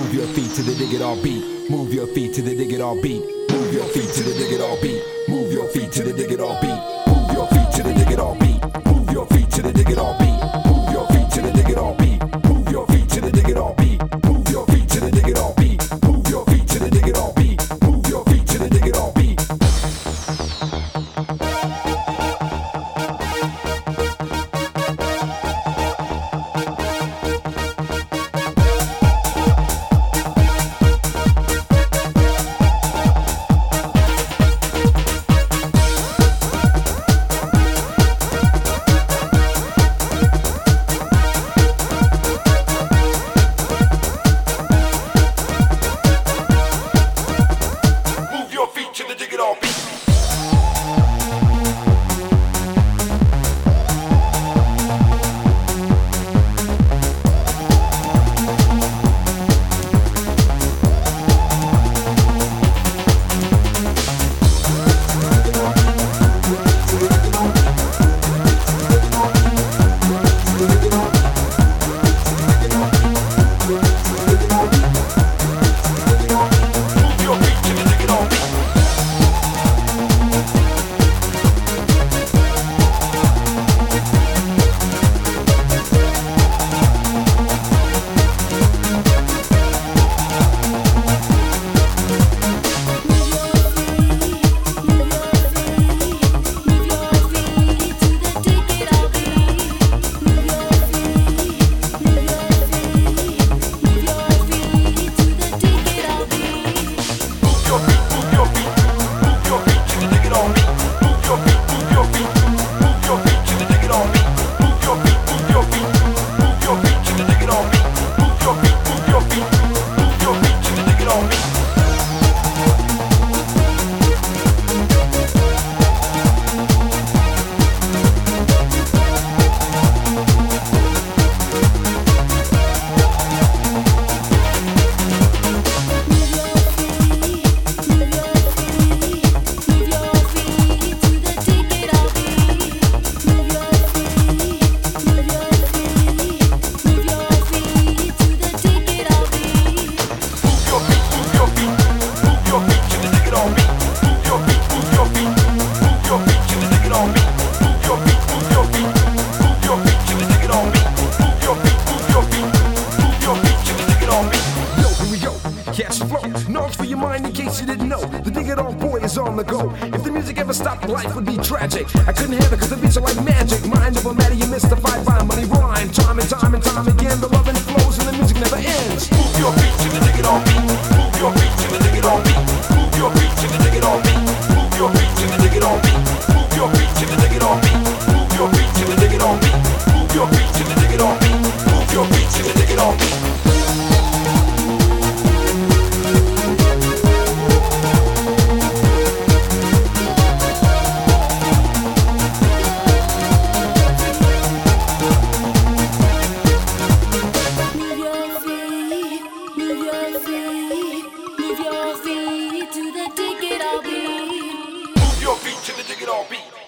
Move your feet to the dig it all beat. Move your feet to the dig it all beat. Move your feet to the dig it all beat. Move your feet to the dig it all beat. Move your feet to the dig it all beat. Move your feet to the dig it all beat. Move your feet to the dig it all beat. Move your feet to the dig it all beat. Move your feet to the dig it all beat. Move your feet to the dig it all beat. Move your feet to the dig it all beat. Knowledge for your mind in case you didn't know. The Dig It All boy is on the go. If the music ever stopped, life would be tragic. I couldn't have it cause the beats are like magic. Mind over matter, you mystified by money rhyme. Time and time and time again, the loving flows and the music never ends. Move your feet to the Dig It All beat. Move your feet to the Dig It All beat. Move your feet to the Dig It All beat. Move your feet to the Dig It All beat. Move your feet to the Dig It All beat. Move your feet to the Dig It All beat. Move your feet to the Dig It All beat. Move your feet to the Dig It All beat. Move your feet to the Dig It All beat. Move your feet to the Dig It All beat.